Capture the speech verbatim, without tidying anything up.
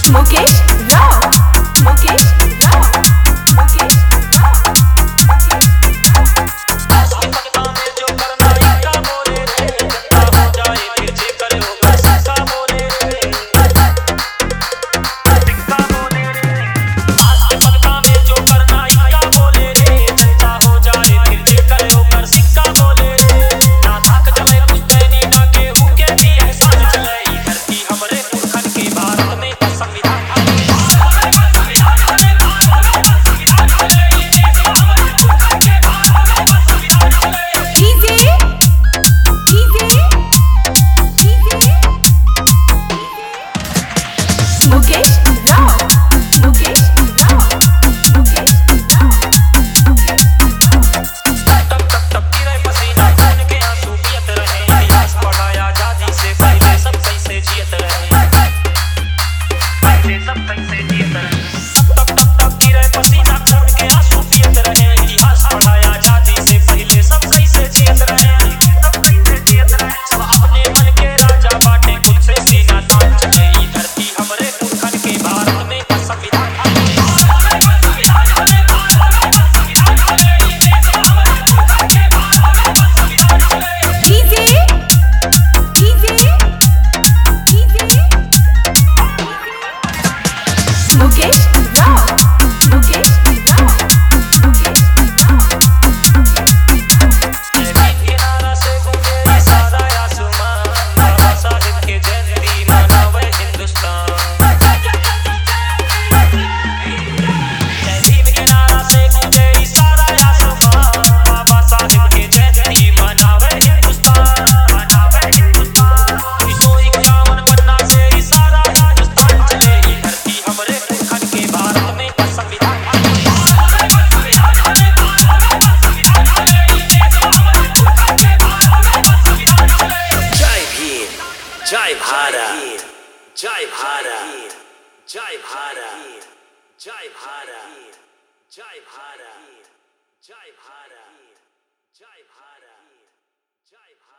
मुकेश राव मुकेश राव मुकेश राव मुकेश राव मुकेश राव मुकेश राव टप टप टपकी रहे पसीना खून के आंसू पियत रहे इतिहास पढ़ाया आजादी से पहले सब कैसे जियत रहे पहले सब कैसे जियत रहे टप टप टपकी रहे पसीना खून के आंसू पियत रहे इतिहास पढ़ाया आजादी से पहले सब कैसे जियत रहे सब कैसे जियत रहे सब अपने मन के राजा बाटे खुद से सीना तान चले ई धरती हमरे पुरखन के भारत में संविधान DJ DJ DJ Mukesh Rao Mukesh Rao Mukesh Rao किनारा से गुजरे सारा आसमान बाबा साहिब के जयंती मनावे हिंदुस्तान जय किनारा से गुजरे सारा आसमान बाबा साहिब के जयंती मनावे हिंदुस्तान मनावे हिंदुस्तान उन्नीस सौ इक्यावन पन्ना से ही सारा हिंदुस्तान चले ये धरती हमरे पुरखन के भारत में संविधान जय भीम जय भारत जय भारत जय भारत जय भारत जय भारत जय भारत जय भारत जय भारत